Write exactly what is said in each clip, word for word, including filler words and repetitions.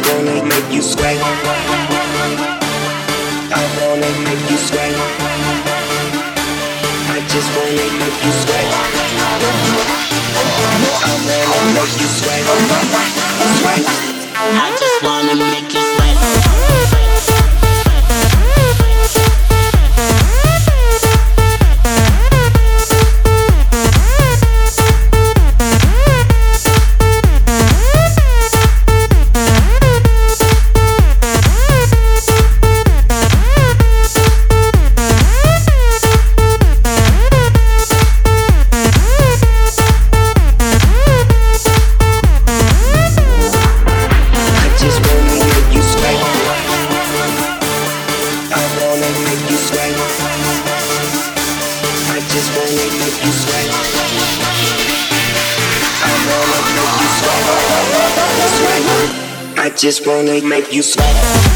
wanna make you sweat. I wanna make you sweat. I just wanna make you sweat. I wanna make you sweat. Sweat. I just wanna make you sweat. I just wanna make you sweat.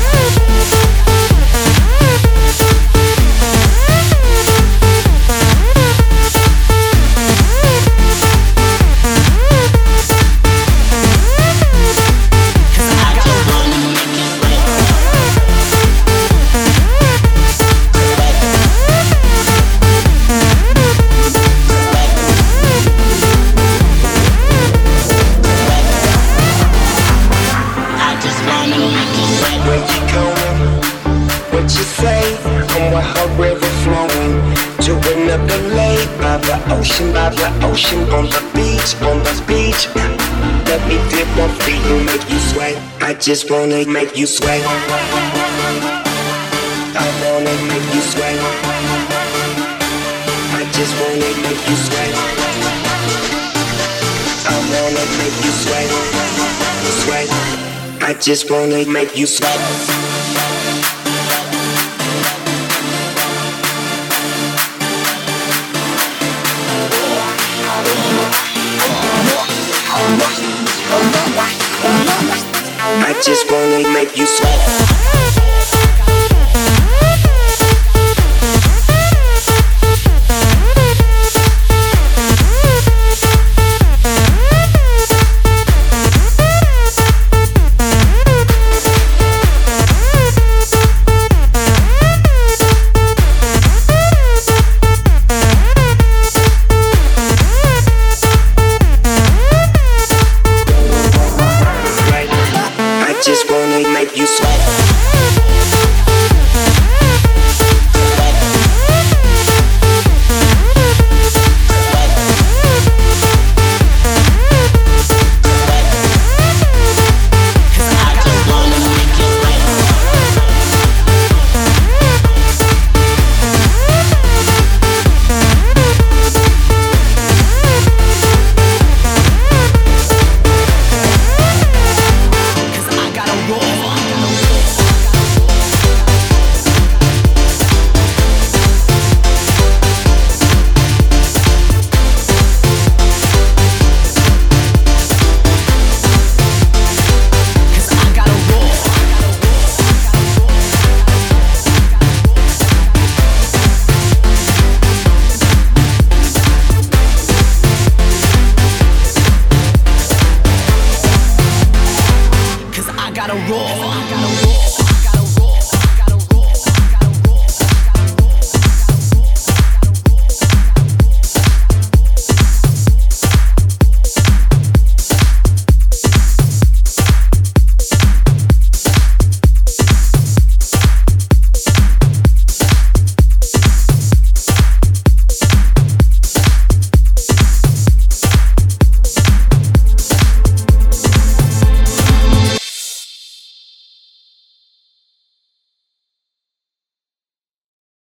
Ocean, by the ocean, on the beach, on the beach. Let me dip my feet and make you sweat. I just wanna make you sweat. I wanna make you sweat. I just wanna make you sweat. I wanna make you sweat. Sweat. I just wanna make you sweat. I just wanna make you sweat. Just wanna make you sweat. I gotta roar.